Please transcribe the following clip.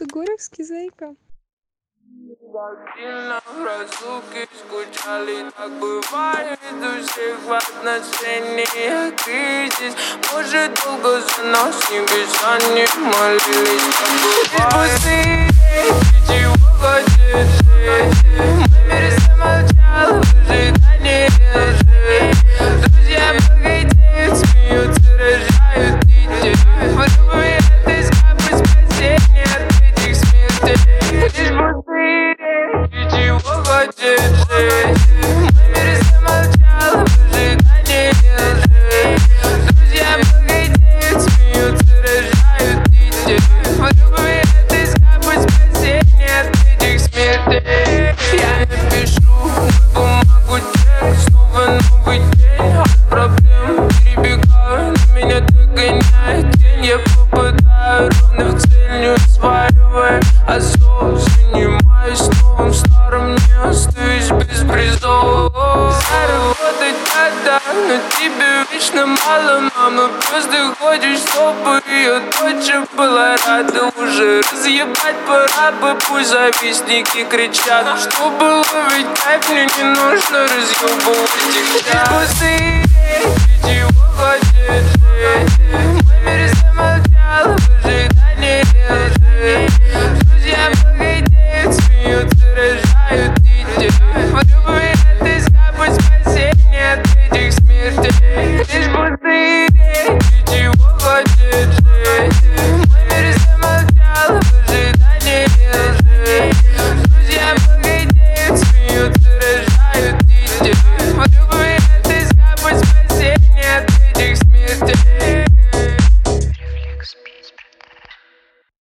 Сугоровский, зайка. Так сильно в разлуке скучали, так бывает у всех в отношениях кризис. Может, долго за нас небеса не молились, так бывает. Пустые, ты чего хочешь жить? Мой мир замолчал в ожидании лжи. Друзья погодеют, смеются, рожают детей. Попробуй отыскать спасение от этих смертей. Лишь пустые, ты чего хочешь жить? Мой мир замолчал в ожидании лжи. Друзья погодеют, смеются, рожают детей. Попробуй отыскать спасение от этих смертей. Я напишу на бумагу текст, снова новый день. От проблем перебегаю, но меня догоняет тень. Я попадаю ровно в цель, не усваивая азов. Занимаюсь новым, старым, не остаюсь без призов. Заработать надо, но тебе вечно мало, мама. Просто хочешь, чтобы ее дочь была рада. Уже разъебать пора бы, пусть завистники кричат. Чтобы ловить кайф, мне не нужно разъебывать их чат. Пустые, ты чего хочешь жить? Мой мир замолчал в ожидании